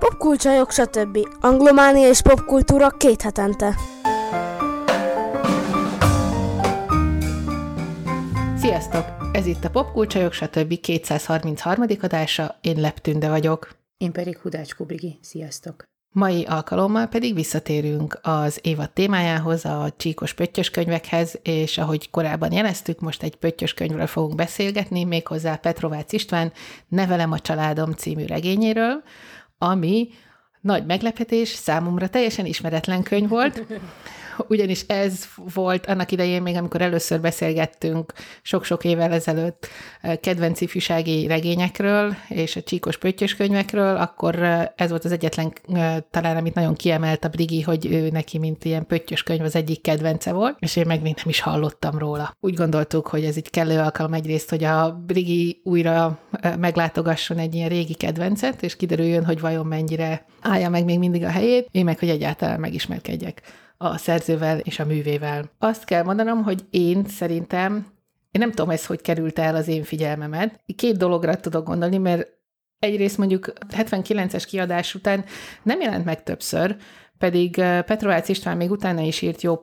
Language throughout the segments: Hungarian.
Popkulcsajok, stb. Anglománia és popkultúra 2 hetente. Sziasztok! Ez itt a Popkulcsajok, stb. 233. adása, én Lepp Tünde vagyok. Én pedig Hudács Kubrigi. Sziasztok! Mai alkalommal pedig visszatérünk az évad témájához, a csíkos pöttyös könyvekhez, és ahogy korábban jeleztük, most egy pöttyös könyvről fogunk beszélgetni, méghozzá Petrovácz István Nevelem a családom című regényéről, ami nagy meglepetés, számomra teljesen ismeretlen könyv volt, ugyanis ez volt annak idején még, amikor először beszélgettünk sok-sok évvel ezelőtt kedvenc ifjúsági regényekről és a csíkos pöttyös könyvekről, akkor ez volt az egyetlen talán, amit nagyon kiemelt a Brigi, hogy ő neki, mint ilyen pöttyös könyv az egyik kedvence volt, és én meg még nem is hallottam róla. Úgy gondoltuk, hogy ez így kellő alkalom egyrészt, hogy a Brigi újra meglátogasson egy ilyen régi kedvencet, és kiderüljön, hogy vajon mennyire állja meg még mindig a helyét, én meg, hogy egyáltalán megismerkedjek a szerzővel és a művével. Azt kell mondanom, hogy én nem tudom, ez hogy került el az én figyelmemet. 2 dologra tudok gondolni, mert egyrészt mondjuk 79-es kiadás után nem jelent meg többször, pedig Petrovácz István még utána is írt jó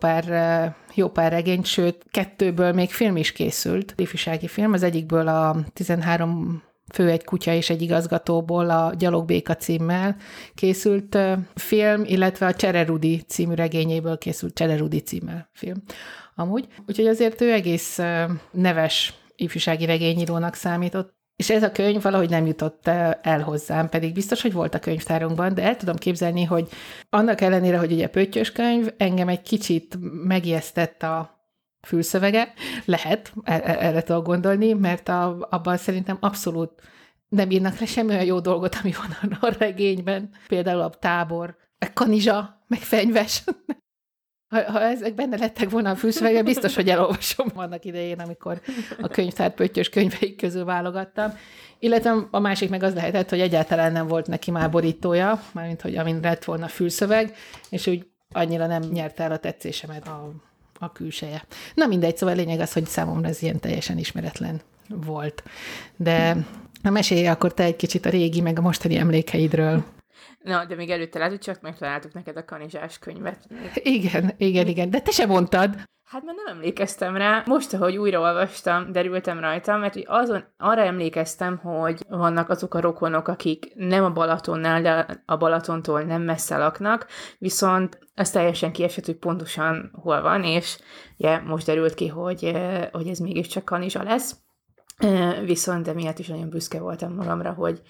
pár regényt, sőt, 2-ből még film is készült, ifjúsági film, az egyikből a 13 fő egy kutya és egy igazgatóból a Gyalogbéka címmel készült film, illetve a Csere Rudi című regényéből készült Csere Rudi címmel film. Amúgy. Úgyhogy azért ő egész neves ifjúsági regényírónak számított, és ez a könyv valahogy nem jutott el hozzám, pedig biztos, hogy volt a könyvtárunkban, de el tudom képzelni, hogy annak ellenére, hogy ugye pöttyös könyv, engem egy kicsit megijesztett a fülszövege, lehet, erre tudok gondolni, mert abban szerintem abszolút nem írnak le semmi olyan jó dolgot, ami van a regényben. Például a tábor, meg kanizsa, meg fenyves. Ha ezek benne lettek volna a fülszövege, biztos, hogy elolvasom annak idején, amikor a könyvtár pöttyös könyveik közül válogattam. Illetve a másik meg az lehetett, hogy egyáltalán nem volt neki már borítója, mármint, hogy amin lett volna fülszöveg, és úgy annyira nem nyerte el a tetszésemet a külseje. Na mindegy, szóval a lényeg az, hogy számomra ez ilyen teljesen ismeretlen volt. De mesélj akkor te egy kicsit a régi, meg a mostani emlékeidről. Na, de még előtte lehet, hogy csak megtaláltuk neked a kanizsás könyvet. Igen, de te sem mondtad. Hát mert nem emlékeztem rá. Most, ahogy újraolvastam, derültem rajta, mert hogy arra emlékeztem, hogy vannak azok a rokonok, akik nem a Balatonnál, de a Balatontól nem messze laknak, viszont ez teljesen kiesett, hogy pontosan hol van, és ugye, most derült ki, hogy ez mégiscsak kanizsa lesz. Viszont emiatt is nagyon büszke voltam magamra, hogy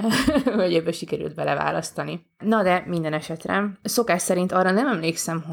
ebből sikerült beleválasztani. Na de minden esetre szokás szerint arra nem emlékszem,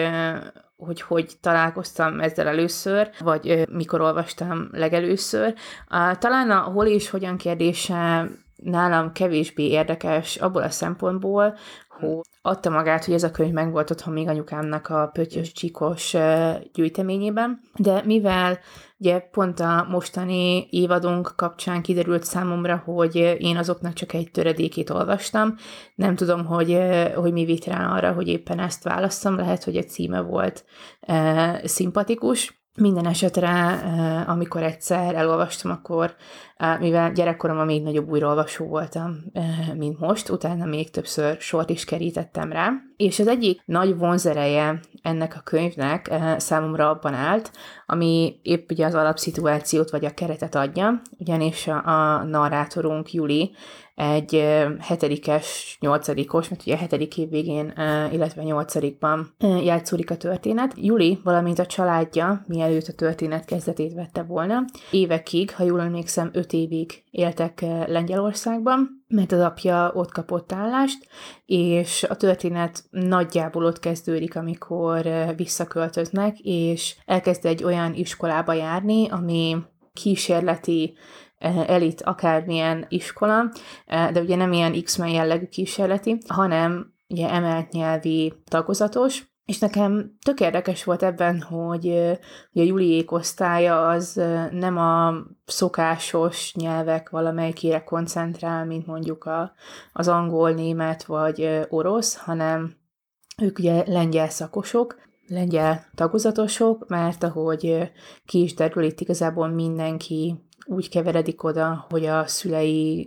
hogy találkoztam ezzel először, vagy mikor olvastam legelőször. Talán a hol és hogyan kérdése nálam kevésbé érdekes abból a szempontból, hogy adta magát, hogy ez a könyv megvolt otthon még anyukámnak a pöttyös csíkos gyűjteményében, de mivel ugye pont a mostani évadunk kapcsán kiderült számomra, hogy én azoknak csak egy töredékét olvastam, nem tudom, hogy mi vitt rá arra, hogy éppen ezt válasszam, lehet, hogy egy címe volt szimpatikus. Minden esetre, amikor egyszer elolvastam, akkor, mivel gyerekkoromban még nagyobb újraolvasó voltam, mint most, utána még többször sort is kerítettem rá, és az egyik nagy vonzereje ennek a könyvnek számomra abban állt, ami épp ugye az alapszituációt vagy a keretet adja, ugyanis a narrátorunk Juli egy 7-es, 8-os, mert ugye a 7. év végén, illetve 8-ban játszódik a történet. Juli, valamint a családja, mielőtt a történet kezdetét vette volna, évekig, ha jól emlékszem, 5 évig éltek Lengyelországban, mert az apja ott kapott állást, és a történet nagyjából ott kezdődik, amikor visszaköltöznek, és elkezd egy olyan iskolába járni, ami kísérleti elit akármilyen iskola, de ugye nem ilyen X-Men jellegű kísérleti, hanem ugye emelt nyelvi tagozatos, és nekem tök érdekes volt ebben, hogy a Juliék osztálya az nem a szokásos nyelvek valamelyikére koncentrál, mint mondjuk az angol, német vagy orosz, hanem ők ugye lengyel szakosok, lengyel tagozatosok, mert ahogy ki is derül, itt igazából mindenki úgy keveredik oda, hogy a szülei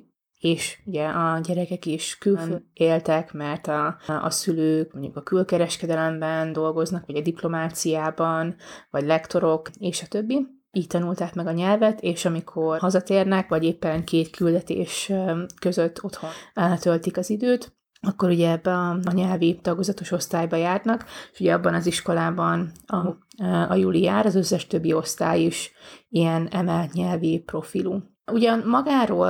és ugye a gyerekek is külföldön éltek, mert a szülők mondjuk a külkereskedelemben dolgoznak, vagy a diplomáciában, vagy lektorok, és a többi. Így tanulták meg a nyelvet, és amikor hazatérnek, vagy éppen 2 küldetés között otthon töltik az időt, akkor ugye ebbe a nyelvi tagozatos osztályba járnak, és ugye abban az iskolában, ahol a Juli jár, az összes többi osztály is ilyen emelt nyelvi profilú. Ugyan magáról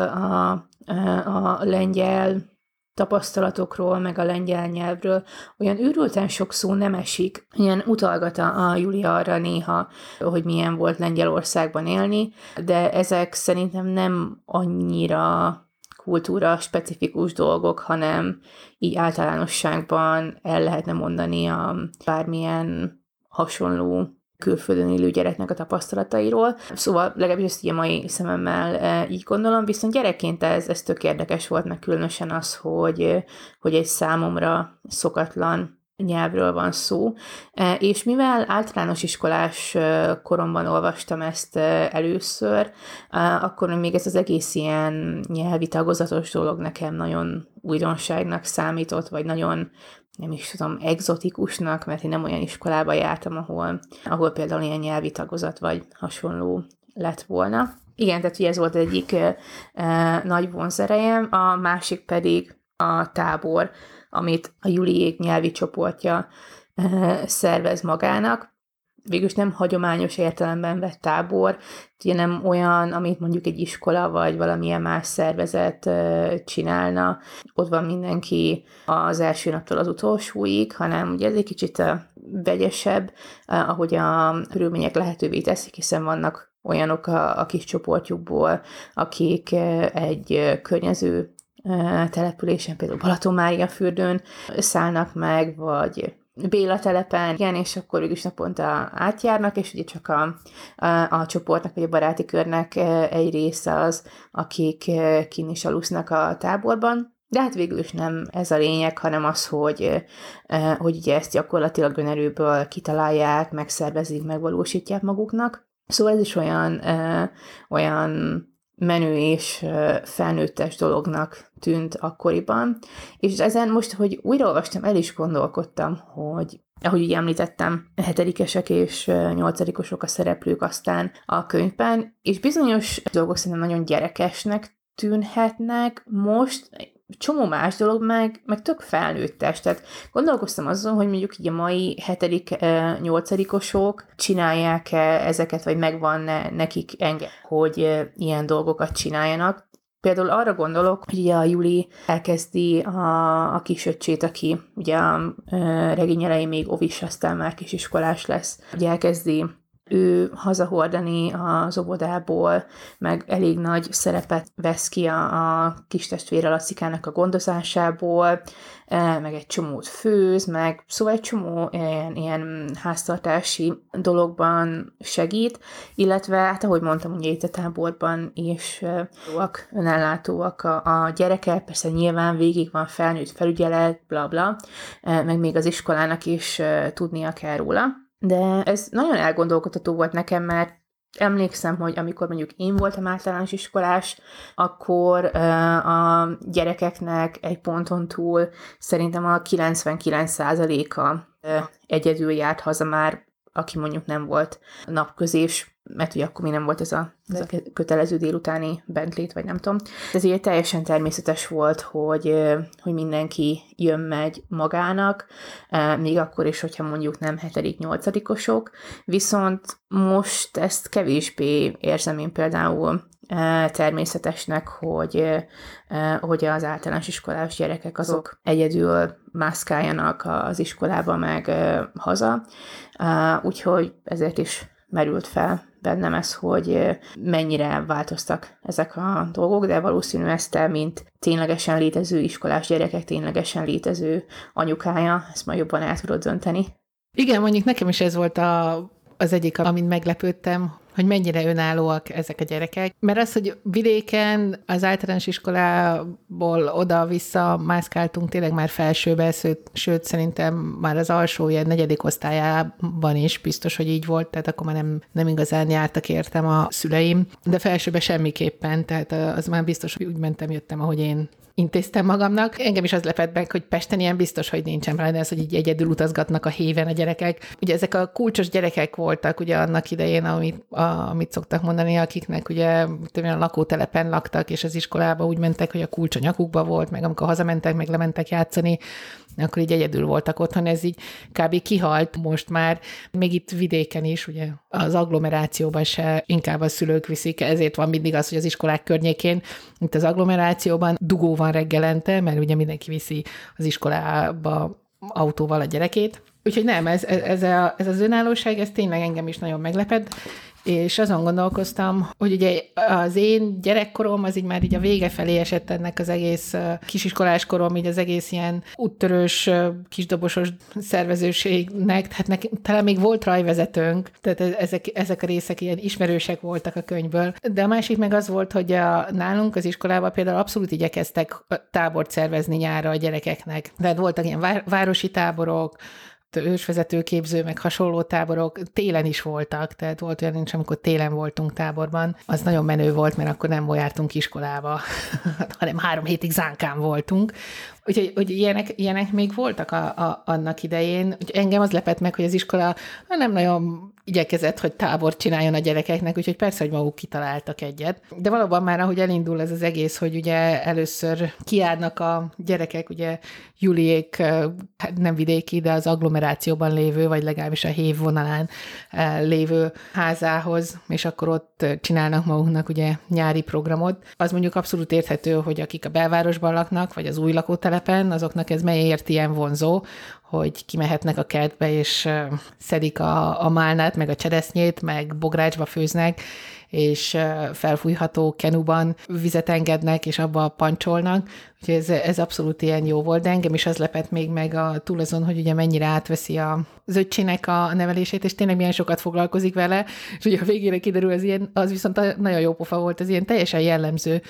a lengyel tapasztalatokról, meg a lengyel nyelvről olyan őrülten sok szó nem esik. Ilyen utalgat a Juli arra néha, hogy milyen volt Lengyelországban élni, de ezek szerintem nem annyira kultúra specifikus dolgok, hanem így általánosságban el lehetne mondani a bármilyen hasonló külföldön élő gyereknek a tapasztalatairól. Szóval legalábbis ezt ugye mai szememmel így gondolom, viszont gyerekként ez tök érdekes volt, meg különösen az, hogy egy számomra szokatlan nyelvről van szó, és mivel általános iskolás koromban olvastam ezt először, akkor még ez az egész ilyen nyelvi tagozatos dolog nekem nagyon újdonságnak számított, vagy nagyon, nem is tudom, egzotikusnak, mert én nem olyan iskolába jártam, ahol például ilyen nyelvi tagozat vagy hasonló lett volna. Igen, tehát ugye ez volt egyik nagy vonzerejem, a másik pedig a tábor, amit a Juliék nyelvi csoportja szervez magának. Végülis nem hagyományos értelemben vett tábor, ugye nem olyan, amit mondjuk egy iskola vagy valamilyen más szervezet csinálna. Ott van mindenki az első naptól az utolsóig, hanem ugye ez egy kicsit vegyesebb, ahogy a körülmények lehetővé teszik, hiszen vannak olyanok a kis csoportjukból, akik egy környező településen, például Balatonmáriafürdőn szállnak meg, vagy Béla telepen, igen, és akkor ők is naponta átjárnak, és ugye csak a csoportnak, vagy a baráti körnek egy része az, akik kinn is alusznak a táborban. De hát végül is nem ez a lényeg, hanem az, hogy ugye ezt gyakorlatilag önerőből kitalálják, megszervezik, megvalósítják maguknak. Szóval ez is olyan menő és felnőttes dolognak tűnt akkoriban. És ezen most, hogy újraolvastam, el is gondolkodtam, hogy ahogy ugye említettem, 7-esek és 8-osok a szereplők aztán a könyvben, és bizonyos dolgok szerintem nagyon gyerekesnek tűnhetnek most, csomó más dolog meg tök felnőttes. Tehát gondolkoztam azon, hogy mondjuk így a mai 7-8-osok csinálják-e ezeket, vagy megvan nekik hogy ilyen dolgokat csináljanak. Például arra gondolok, hogy ugye a Juli elkezdi a kisöccsét, aki ugye a regény elején még ovis, aztán már kisiskolás lesz. Ugye elkezdi ő hazahordani az óvodából, meg elég nagy szerepet vesz ki a kis testvére Lacikának a gondozásából, meg egy csomót főz, meg szóval egy csomó ilyen háztartási dologban segít, illetve, hát ahogy mondtam, ugye itt a táborban is önellátóak a gyerekek, persze nyilván végig van felnőtt felügyelet, bla bla, meg még az iskolának is tudnia kell róla. De ez nagyon elgondolkodható volt nekem, mert emlékszem, hogy amikor mondjuk én voltam általános iskolás, akkor a gyerekeknek egy ponton túl szerintem a 99%-a egyedül járt haza már, aki mondjuk nem volt napközés, mert ugye akkor még nem volt ez a kötelező délutáni bentlét, vagy nem tudom. Ez ugye teljesen természetes volt, hogy mindenki jön-megy magának, még akkor is, hogyha mondjuk nem 7-8-osok, viszont most ezt kevésbé érzem én például természetesnek, hogy az általános iskolás gyerekek azok egyedül mászkáljanak az iskolába meg haza, úgyhogy ezért is merült fel bennem ez, hogy mennyire változtak ezek a dolgok, de valószínű ezt te, mint ténylegesen létező iskolás gyerekek, ténylegesen létező anyukája, ezt majd jobban el tudod dönteni. Igen, mondjuk nekem is ez volt az egyik, amin meglepődtem, hogy mennyire önállóak ezek a gyerekek. Mert az, hogy vidéken az általános iskolából oda-vissza mászkáltunk tényleg már felsőbe, sőt szerintem már az alsó ilyen 4. osztályában is biztos, hogy így volt, tehát akkor már nem igazán jártak értem a szüleim, de felsőbe semmiképpen, tehát az már biztos, hogy úgy jöttem, ahogy én intéztem magamnak. Engem is az lepett meg, hogy Pesten ilyen biztos, hogy nincsen rá, de az, hogy így egyedül utazgatnak a héven a gyerekek. Ugye ezek a kulcsos gyerekek voltak ugye annak idején, amit szoktak mondani, akiknek ugye a lakótelepen laktak, és az iskolába úgy mentek, hogy a kulcs a nyakukba volt, meg amikor hazamentek, meg lementek játszani, akkor így egyedül voltak otthon, ez így kb. Kihalt most már, még itt vidéken is, ugye az agglomerációban se inkább a szülők viszik, ezért van mindig az, hogy az iskolák környékén, itt az agglomerációban dugó van reggelente, mert ugye mindenki viszi az iskolába autóval a gyerekét. Úgyhogy nem, ez az önállóság, ez tényleg engem is nagyon meglepett, és azon gondolkoztam, hogy ugye az én gyerekkorom az így már így a vége felé esett ennek az egész kisiskolás korom, így az egész ilyen úttörős, kisdobosos szervezőségnek, tehát talán még volt rajvezetőnk, tehát ezek a részek ilyen ismerősek voltak a könyvből. De a másik meg az volt, hogy nálunk az iskolában például abszolút igyekeztek tábort szervezni nyárra a gyerekeknek. Tehát voltak ilyen városi táborok, ősvezetőképző, meg hasonló táborok télen is voltak, tehát volt olyan nincs, amikor télen voltunk táborban. Az nagyon menő volt, mert akkor nem jártunk iskolába, hanem 3 hétig zánkán voltunk. Úgyhogy ilyenek még voltak annak idején. Úgyhogy engem az lepett meg, hogy az iskola nem nagyon igyekezett, hogy tábort csináljon a gyerekeknek, úgyhogy persze, hogy maguk kitaláltak egyet. De valóban már, ahogy elindul ez az egész, hogy ugye először kijárnak a gyerekek, ugye Juliék nem vidéki, de az agglomerációban lévő, vagy legalábbis a hév vonalán lévő házához, és akkor ott csinálnak maguknak ugye nyári programot. Az mondjuk abszolút érthető, hogy akik a belvárosban laknak, vagy az új lakótelepen, azoknak ez miért ilyen vonzó, hogy kimehetnek a kertbe, és szedik a málnát, meg a cseresznyét, meg bográcsba főznek, és felfújható kenuban vizet engednek, és abba pancsolnak. Úgyhogy ez abszolút ilyen jó volt, de engem is az lepett még meg túl azon, hogy ugye mennyire átveszi az öccsének a nevelését, és tényleg milyen sokat foglalkozik vele, és ugye a végére kiderül, az viszont nagyon jó pofa volt, az ilyen teljesen jellemző,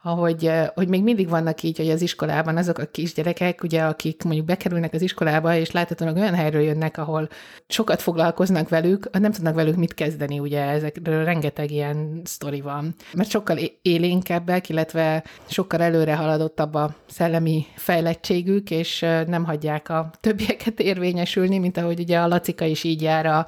hogy még mindig vannak így, hogy az iskolában azok a kisgyerekek, ugye, akik mondjuk bekerülnek az iskolába, és láthatóan olyan helyről jönnek, ahol sokat foglalkoznak velük, nem tudnak velük mit kezdeni, ugye ezekről rengeteg ilyen sztori van. Mert sokkal élénkebbek, illetve sokkal előre haladottabb a szellemi fejlettségük, és nem hagyják a többieket érvényesülni, mint ahogy ugye a Lacika is így jár a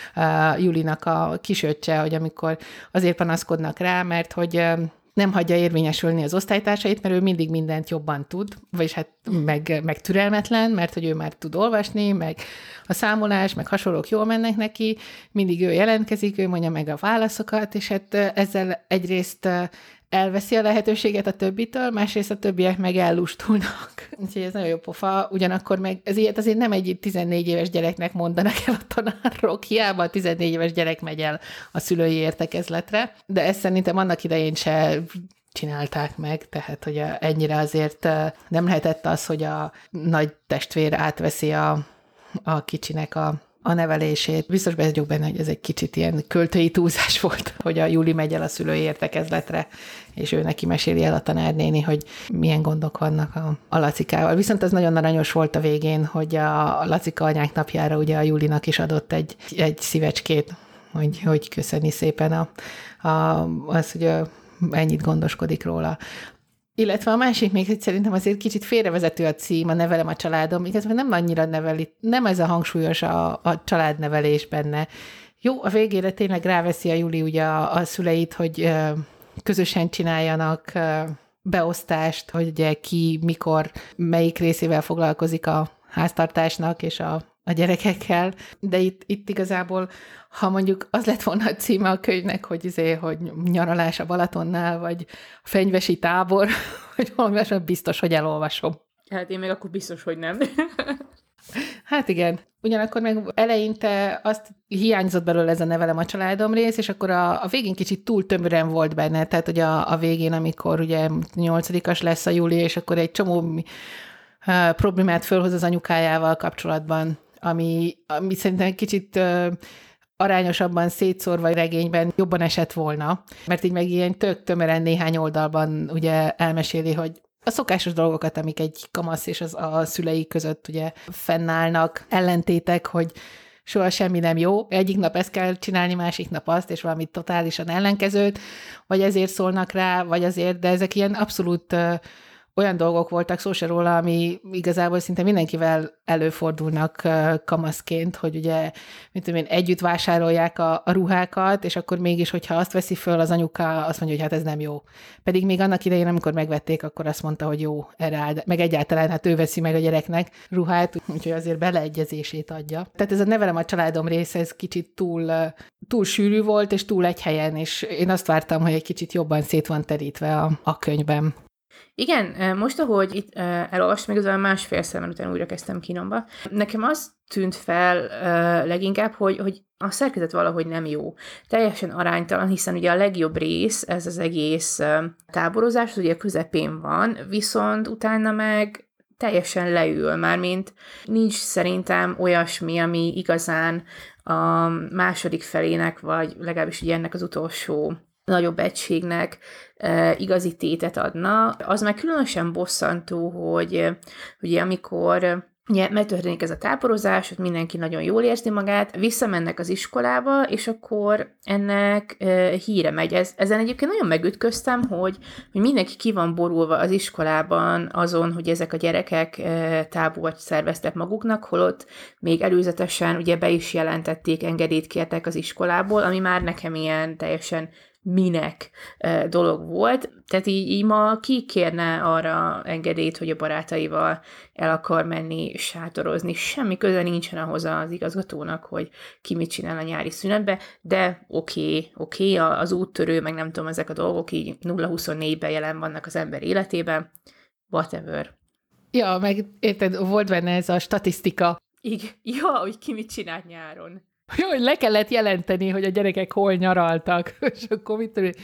Julinak a kisöccse, hogy amikor azért panaszkodnak rá, mert hogy nem hagyja érvényesülni az osztálytársait, mert ő mindig mindent jobban tud, vagyis hát meg türelmetlen, mert hogy ő már tud olvasni, meg a számolás, meg hasonlók jól mennek neki, mindig ő jelentkezik, ő mondja meg a válaszokat, és hát ezzel egyrészt elveszi a lehetőséget a többitől, másrészt a többiek meg ellustulnak. Úgyhogy ez nagyon jó pofa, ugyanakkor meg ez ilyet azért nem egy 14 éves gyereknek mondanak el a tanárok, hiába a 14 éves gyerek megy el a szülői értekezletre, de ezt szerintem annak idején se csinálták meg, tehát hogy ennyire azért nem lehetett az, hogy a nagy testvér átveszi a kicsinek a nevelését. Biztos vagyok benne, hogy ez egy kicsit ilyen költői túlzás volt, hogy a Juli megy el a szülői értekezletre, és ő neki meséli el a tanárnéni, hogy milyen gondok vannak a Lacikával. Viszont az nagyon aranyos volt a végén, hogy a Lacika anyák napjára ugye a Julinak is adott egy szívecskét, hogy köszöni szépen az, hogy ennyit gondoskodik róla. Illetve a másik még, hogy szerintem azért kicsit félrevezető a cím, a Nevelem a családom, igazából nem annyira neveli, nem ez a hangsúlyos a családnevelés benne. Jó, a végére tényleg ráveszi a Juli ugye a szüleit, hogy közösen csináljanak beosztást, hogy ugye ki, mikor, melyik részével foglalkozik a háztartásnak és a gyerekekkel, de itt igazából, ha mondjuk az lett volna a címe a könyvnek, hogy nyaralás a Balatonnál, vagy a fenyvesi tábor, vagy valami biztos, hogy elolvasom. Hát én még akkor biztos, hogy nem. Hát igen. Ugyanakkor meg eleinte azt hiányzott belőle ez a Nevelem a családom rész, és akkor a végén kicsit túl tömören volt benne, tehát hogy a végén, amikor ugye 8-as lesz a Júli, és akkor egy csomó problémát fölhoz az anyukájával kapcsolatban, ami szerintem egy kicsit arányosabban szétszórva regényben jobban esett volna, mert így meg ilyen tök tömören néhány oldalban ugye elmeséli, hogy a szokásos dolgokat, amik egy kamasz és a szülei között ugye fennállnak, ellentétek, hogy soha semmi nem jó, egyik nap ezt kell csinálni, másik nap azt, és valami totálisan ellenkezőt, vagy ezért szólnak rá, vagy azért, de ezek ilyen abszolút olyan dolgok voltak, szó se róla, ami igazából szinte mindenkivel előfordulnak kamaszként, hogy ugye, mint tudom én, együtt vásárolják a ruhákat, és akkor mégis, hogyha azt veszi föl az anyuka, azt mondja, hogy hát ez nem jó. Pedig még annak idején, amikor megvették, akkor azt mondta, hogy jó, erre áll, meg egyáltalán hát ő veszi meg a gyereknek ruhát, úgyhogy azért beleegyezését adja. Tehát ez a nevelem a családom része, ez kicsit túl sűrű volt, és túl egy helyen, és én azt vártam, hogy egy kicsit jobban szét van terítve a könyvben. Igen, most, ahogy itt elolvastam, igazából másfél szemmel után újra kezdtem kínomba, nekem az tűnt fel leginkább, hogy a szerkezet valahogy nem jó. Teljesen aránytalan, hiszen ugye a legjobb rész, ez az egész táborozás, az ugye a közepén van, viszont utána meg teljesen leül, mármint nincs szerintem olyasmi, ami igazán a második felének, vagy legalábbis ugye ennek az utolsó nagyobb egységnek igazi tétet adna. Az már különösen bosszantó, hogy ugye amikor megtörténik ez a táborozás, hogy mindenki nagyon jól érzi magát, visszamennek az iskolába, és akkor ennek híre megy. Ezen egyébként nagyon megütköztem, hogy mindenki ki van borulva az iskolában azon, hogy ezek a gyerekek tábort szerveztek maguknak, holott még előzetesen ugye be is jelentették, engedélyt kértek az iskolából, ami már nekem ilyen teljesen minek dolog volt. Tehát így ma ki kérne arra engedélyt, hogy a barátaival el akar menni sátorozni. Semmi köze nincsen ahhoz az igazgatónak, hogy ki mit csinál a nyári szünetbe, de oké, az úttörő, meg nem tudom, ezek a dolgok így 0-24-ben jelen vannak az ember életében. Whatever. Ja, meg érted, volt benne ez a statisztika. Igen, ja, hogy ki mit csinált nyáron. Jó, hogy le kellett jelenteni, hogy a gyerekek hol nyaraltak, és akkor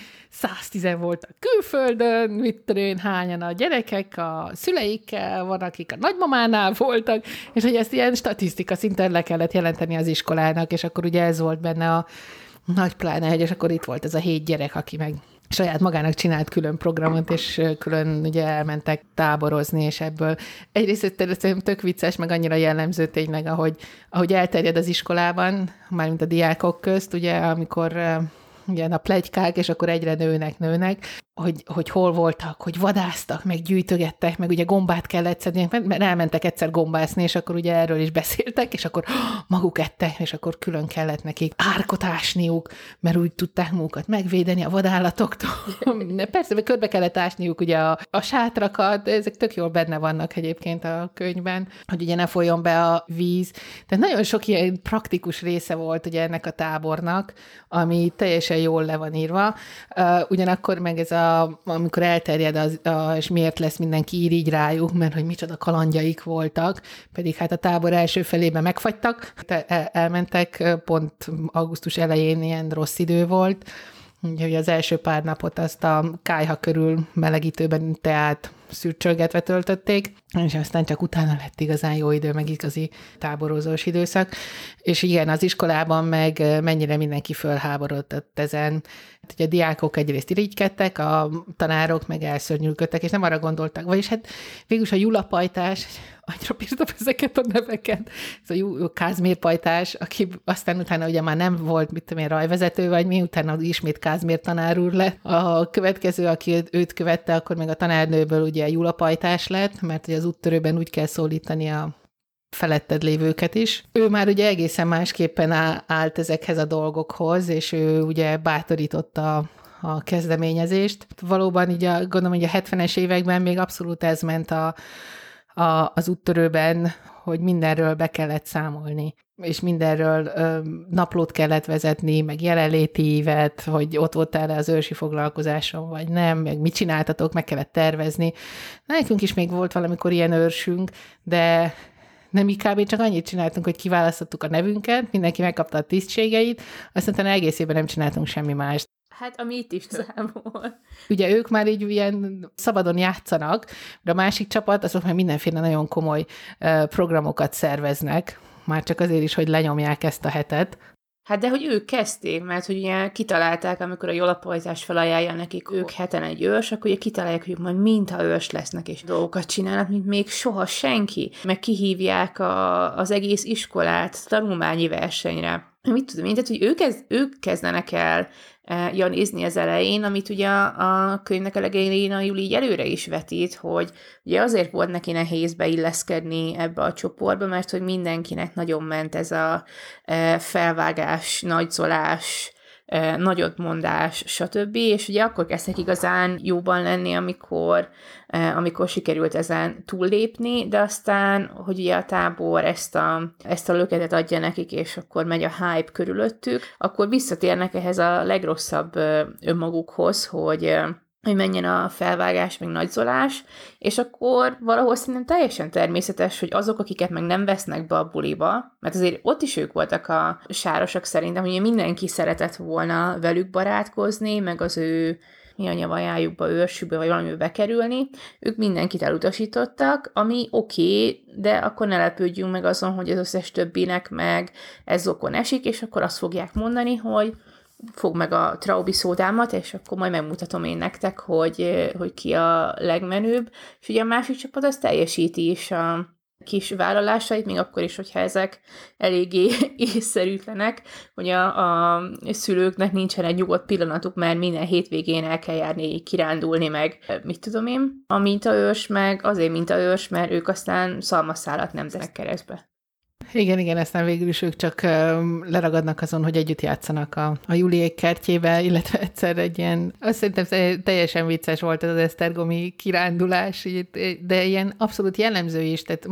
110 voltak külföldön, hányan a gyerekek a szüleikkel, van, akik a nagymamánál voltak, és hogy ezt ilyen statisztika szinten le kellett jelenteni az iskolának, és akkor ugye ez volt benne a nagy pláne, és akkor itt volt ez a 7 gyerek, aki meg saját magának csinált külön programot, és külön ugye elmentek táborozni, és ebből egyrészt tök vicces, meg annyira jellemző tényleg, ahogy elterjed az iskolában, mármint a diákok közt, ugye, amikor ilyen a pletykák, és akkor egyre nőnek, hogy hol voltak, hogy vadásztak, meg gyűjtögettek, meg ugye gombát kellett szedni, mert elmentek egyszer gombászni, és akkor ugye erről is beszéltek, és akkor maguk ettek, és akkor külön kellett nekik árkot ásniuk, mert úgy tudták magukat megvédeni a vadállatoktól. Persze, mert körbe kellett ásniuk ugye a sátrakat, ezek tök jól benne vannak egyébként a könyvben, hogy ugye ne folyjon be a víz. Tehát nagyon sok ilyen praktikus része volt ugye ennek a tábornak, ami teljesen jól le van írva. Ugyanakkor meg ez amikor elterjed, és miért lesz mindenki így rájuk, mert hogy micsoda kalandjaik voltak, pedig hát a tábor első felében megfagytak, elmentek, pont augusztus elején ilyen rossz idő volt, úgyhogy az első pár napot azt a kályha körül melegítőben teát szürcsölgetve töltötték, és aztán csak utána lett igazán jó idő, meg igazi táborozós időszak. És igen, az iskolában meg mennyire mindenki fölháborodott ezen. Ugye a diákok egyrészt irigykedtek, a tanárok meg elszörnyűködtek, és nem arra gondoltak. Vagyis hát végülis a Jula-pajtás, annyira bírtam ezeket a neveket, ez a Kázmér pajtás, aki aztán utána ugye már nem volt, mit tudom én, rajvezető, vagy mi, utána ismét Kázmér tanár úr lett. A következő, aki őt követte, akkor meg a tanárnőből ugye Jula-pajtás lett, mert ugye az úttörőben úgy kell szólítani a feletted lévőket is. Ő már ugye egészen másképpen állt ezekhez a dolgokhoz, és ő ugye bátorította a kezdeményezést. Valóban így gondolom, hogy a 70-es években még abszolút ez ment az úttörőben, hogy mindenről be kellett számolni, és mindenről naplót kellett vezetni, meg jelenléti évet, hogy ott voltál-e az őrsi foglalkozáson, vagy nem, meg mit csináltatok, meg kellett tervezni. Nekünk is még volt valamikor ilyen őrsünk, de nem kb. Csak annyit csináltunk, hogy kiválasztottuk a nevünket, mindenki megkapta a tisztségeit, aztán egész évben nem csináltunk semmi mást. Hát, ami itt is számol. Ugye ők már így ilyen szabadon játszanak, de a másik csapat, azok már mindenféle nagyon komoly programokat szerveznek, már csak azért is, hogy lenyomják ezt a hetet. Hát de hogy ők kezdték, mert hogy ugye kitalálták, amikor a jólapajzás felajánlja nekik, ők heten egy ős, akkor ugye kitalálják, hogy ők majd mintaős lesznek, és dolgokat csinálnak, mint még soha senki. Meg kihívják az egész iskolát tanulmányi versenyre. Mit tudom én, tehát, hogy ők kezdenek el janézni az elején, amit ugye a könyvnek a legelején a Juli így előre is vetít, hogy ugye azért volt neki nehéz beilleszkedni ebbe a csoportba, mert hogy mindenkinek nagyon ment ez a felvágás, nagyzolás, nagyotmondás, stb. És ugye akkor kezdtek igazán jóban lenni, amikor sikerült ezen túllépni, de aztán, hogy ugye a tábor ezt a löketet adja nekik, és akkor megy a hype körülöttük, akkor visszatérnek ehhez a legrosszabb önmagukhoz, hogy menjen a felvágás, meg nagyzolás, és akkor valahol szerintem teljesen természetes, hogy azok, akiket meg nem vesznek be a buliba, mert azért ott is ők voltak a sárosak szerintem, hogy mindenki szeretett volna velük barátkozni, meg az ő anyavajájukba, őrsükbe, vagy valamibe bekerülni, ők mindenkit elutasítottak, ami oké, de akkor ne lepődjünk meg azon, hogy az összes többinek meg ez zokon esik, és akkor azt fogják mondani, hogy fog meg a Traubi szódámat, és akkor majd megmutatom én nektek, hogy ki a legmenőbb. És ugye a másik csapat az teljesíti is a kis vállalásait, még akkor is, hogyha ezek eléggé észszerűtlenek, hogy a szülőknek nincsen egy nyugodt pillanatuk, mert minden hétvégén el kell járni, kirándulni, meg mit tudom én. A mintaőrs meg azért mintaőrs, mert ők aztán szalmaszálat nemzetnek keresztbe. Igen, aztán végül is ők csak leragadnak azon, hogy együtt játszanak a Juliék kertjébe, illetve egyszer egy ilyen, azt szerintem teljesen vicces volt ez az esztergomi kirándulás, de ilyen abszolút jellemző is, tehát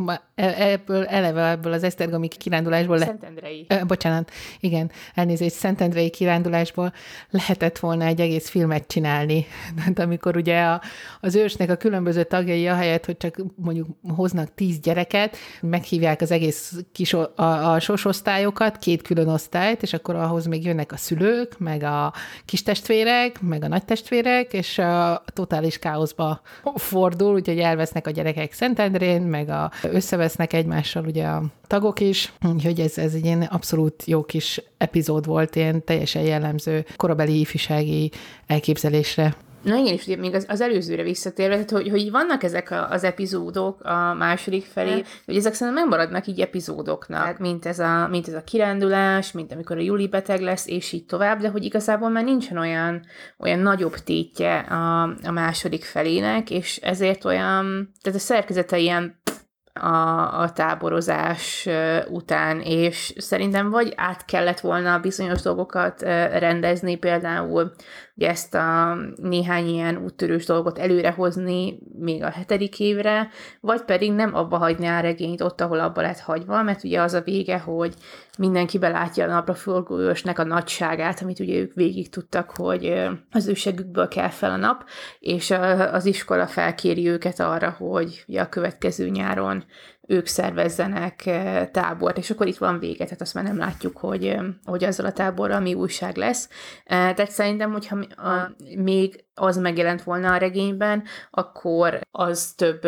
ebből az esztergomi kirándulásból Szentendrei. Bocsánat, igen, elnézést, szentendrei kirándulásból lehetett volna egy egész filmet csinálni. Tehát amikor ugye az ősnek a különböző tagjai ahelyett, hogy csak mondjuk hoznak 10 gyereket, meghívják az egész a sososztályokat, 2 külön osztályt, és akkor ahhoz még jönnek a szülők, meg a kistestvérek, meg a nagytestvérek, és a totális káoszba fordul, úgyhogy elvesznek a gyerekek Szentendrén, meg összevesznek egymással ugye a tagok is, úgyhogy ez egy ilyen abszolút jó kis epizód volt, ilyen teljesen jellemző korabeli ifjúsági elképzelésre. Na igen, és ugye még az előzőre visszatérve, tehát hogy vannak ezek az epizódok a második felé, hogy ezek szerintem nem maradnak így epizódoknak, mint ez a kirándulás, mint amikor a Juli beteg lesz, és így tovább, de hogy igazából már nincsen olyan nagyobb tétje a második felének, és ezért olyan, tehát a szerkezete ilyen a táborozás után, és szerintem vagy át kellett volna bizonyos dolgokat rendezni, például ugye ezt a néhány ilyen úttörős dolgot előrehozni még a 7. évre, vagy pedig nem abba hagyni a regényt ott, ahol abba lett hagyva, mert ugye az a vége, hogy mindenki belátja a napraforgó ősnek a nagyságát, amit ugye ők végig tudtak, hogy az ő segükből kell fel a nap, és az iskola felkéri őket arra, hogy ugye a következő nyáron ők szervezzenek tábort, és akkor itt van vége, tehát azt már nem látjuk, hogy azzal a táborral mi újság lesz. Tehát szerintem, hogyha még az megjelent volna a regényben, akkor az több,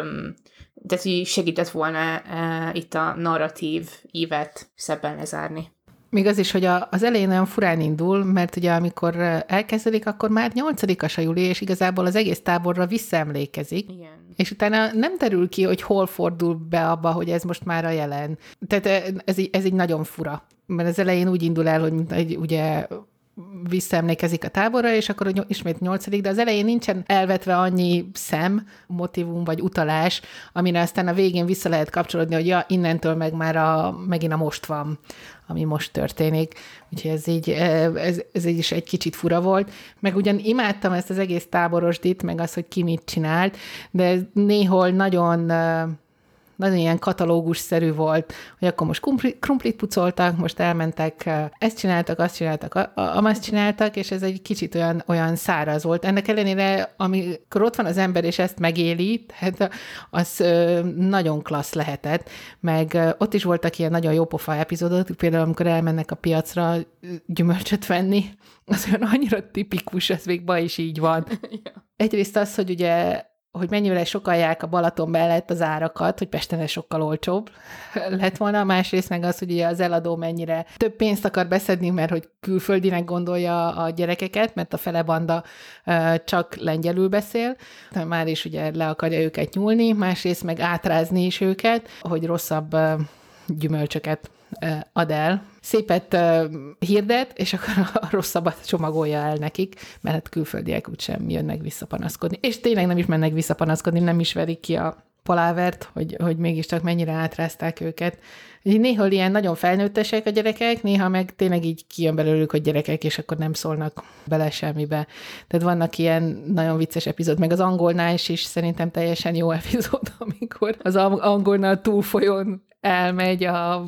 tehát segített volna itt a narratív ívet szebben lezárni. Még az is, hogy az elején olyan furán indul, mert ugye amikor elkezdődik, akkor már 8-as a Juli, és igazából az egész táborra visszaemlékezik. Igen. És utána nem terül ki, hogy hol fordul be abba, hogy ez most már a jelen. Tehát ez így nagyon fura. Mert az elején úgy indul el, hogy ugye visszaemlékezik a táborra, és akkor ismét 8., de az elején nincsen elvetve annyi motivum vagy utalás, amire aztán a végén vissza lehet kapcsolódni, hogy ja, innentől meg már megint a most van, ami most történik. Úgyhogy ez így is egy kicsit fura volt. Meg ugyan imádtam ezt az egész táborosdit, meg azt, hogy ki mit csinált, de néhol nagyon ilyen katalógusszerű volt, hogy akkor most krumplit pucoltak, most elmentek, ezt csináltak, azt csináltak, azt csináltak, és ez egy kicsit olyan száraz volt. Ennek ellenére, amikor ott van az ember, és ezt megéli, tehát az nagyon klassz lehetett, meg ott is voltak ilyen nagyon jópofa epizódok, például amikor elmennek a piacra gyümölcsöt venni, az olyan annyira tipikus, ez végben is így van. Egyrészt az, hogy ugye hogy mennyivel sokalják a Balaton mellett az árakat, hogy Pesten ez sokkal olcsóbb lett volna. Másrészt meg az, hogy ugye az eladó mennyire több pénzt akar beszedni, mert hogy külföldinek gondolja a gyerekeket, mert a fele banda csak lengyelül beszél. Már is ugye le akarja őket nyúlni, másrészt meg átrázni is őket, hogy rosszabb gyümölcsöket ad el. Szépet hirdet, és akkor a rosszabbat csomagolja el nekik, mert hát külföldiek úgysem jönnek visszapanaszkodni. És tényleg nem is mennek visszapanaszkodni, nem is verik ki a palávert, hogy mégiscsak mennyire átrázták őket. Néha ilyen nagyon felnőttesek a gyerekek, néha meg tényleg így kijön belőlük, hogy gyerekek, és akkor nem szólnak bele semmibe. Tehát vannak ilyen nagyon vicces epizód, meg az angolnál is szerintem teljesen jó epizód, amikor az angolnál túlfolyón elmegy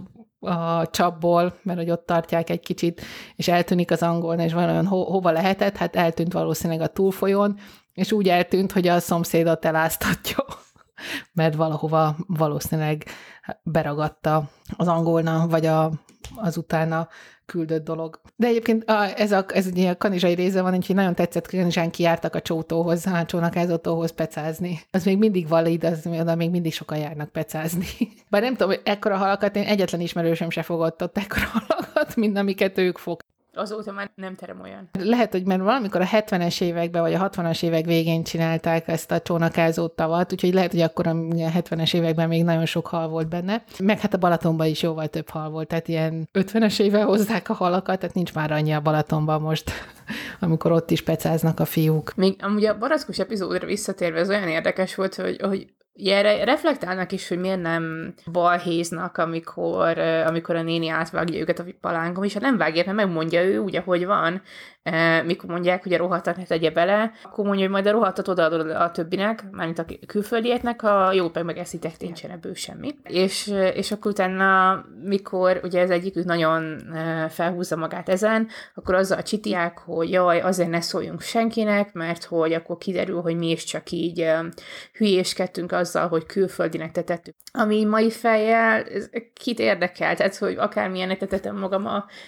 a csapból, mert hogy ott tartják egy kicsit, és eltűnik az angolna, és valójában hova lehetett, hát eltűnt valószínűleg a túlfolyón, és úgy eltűnt, hogy a szomszédot eláztatja, mert valahova valószínűleg beragadta az angolna, vagy az utána küldött dolog. De egyébként ez ugye a kanizsai része van, úgyhogy nagyon tetszett, kanizsán kijártak a csótóhoz, a csónakázatóhoz pecázni. Az még mindig valid, oda még mindig sokan járnak pecázni. Bár nem tudom, hogy ekkora halakat, én egyetlen ismerősöm se fogott ott ekkora halakat, mint amiket ők fog. Azóta már nem terem olyan. Lehet, hogy mert valamikor a 70-es években, vagy a 60-as évek végén csinálták ezt a csónakázó tavat, úgyhogy lehet, hogy akkor a 70-es években még nagyon sok hal volt benne. Meg hát a Balatonban is jóval több hal volt, tehát ilyen 50-es éve hozzák a halakat, tehát nincs már annyi a Balatonban most, amikor ott is pecáznak a fiúk. Még amúgy a barackos epizódra visszatérve, ez olyan érdekes volt, hogy erre reflektálnak is, hogy miért nem balhéznak, amikor a néni átvágja őket a palángon, és ha nem vágják, mert megmondja ő úgy, ahogy van, mikor mondják, hogy a rohadtat ne tegye bele, akkor mondja, hogy majd a rohadtat odaadod a többinek, mármint a külföldieknek, a jó megeszitek, nincsen ebből semmi. És akkor utána, mikor ugye ez egyikük nagyon felhúzza magát ezen, akkor azzal csitiák, hogy jaj, azért ne szóljunk senkinek, mert hogy akkor kiderül, hogy mi is csak így hülyéskedtünk azzal, hogy külföldinek tetettük. Ami mai fejjel, kit érdekel, tehát hogy akármilyenek tetettem magam